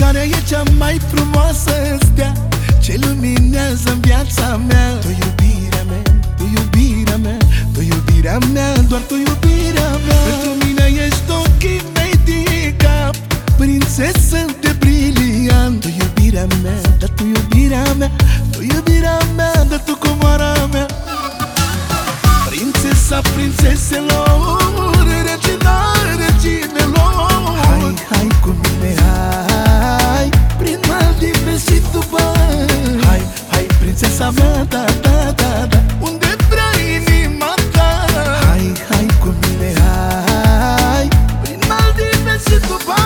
Care e cea mai frumoasă stea ce luminează viața mea? Tu iubirea mea, tu iubirea mea, tu iubirea mea, doar tu iubirea mea. Pentru mine ești ochii mei din cap, prințesă de briliant. Tu iubirea mea, dar tu iubirea mea, tu iubirea mea, dar tu comoara mea. Prințesa prințeselor, regina reginelor. Hai, hai cu mine, hai, prin Maldive și Dubai. Hai, hai, prințesa mea, da, da, da, da, unde vrea inima ta. Hai, hai cu mine, hai, prin Maldive și Dubai.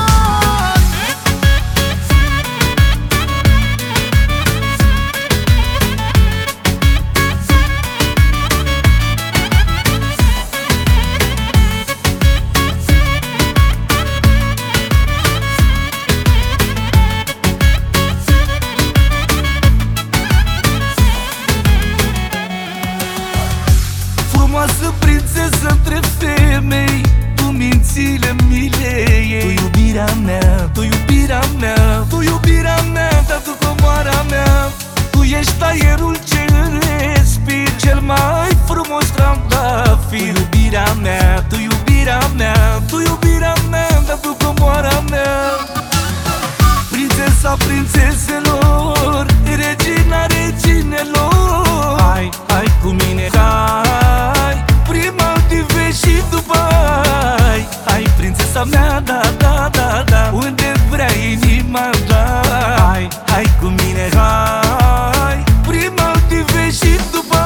Frumoasă prințesă între femei, tu mințile milei. Tu iubirea mea, tu iubirea mea, tu iubirea mea, dar tu comoara mea. Tu ești aerul ce respir, cel mai frumos trandafir. Tu iubirea mea, tu iubirea mea, tu iubirea mea, dar tu comoara mea. Prințesa prințeselor, regina reginelor. Hai, hai cu mine, hai, prin Maldive și Dubai. Hai, prințesa mea, da, da, da, da, unde vrea inima ta. Hai, hai cu mine, hai, prin Maldive și Dubai.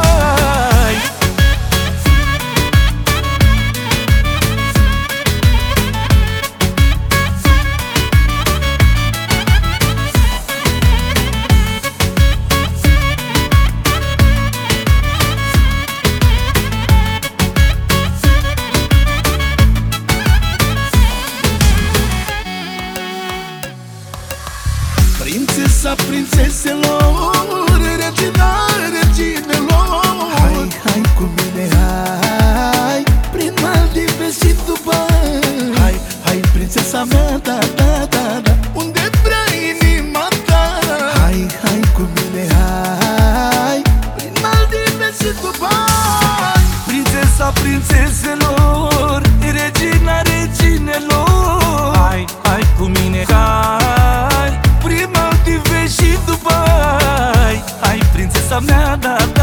Prințesa prințeselor, regina reginelor. Hai, hai cu mine, hai, prin Maldive și Dubai. Hai, hai, prințesa mea, da, da, da, da, unde vrea inima ta. Hai, hai cu mine, hai, prin Maldive și Dubai. Prințesa prințeselor, regina reginelor. Hai, hai cu mine, hai, prin Maldive și Dubai. Hai, prințesa mea, da,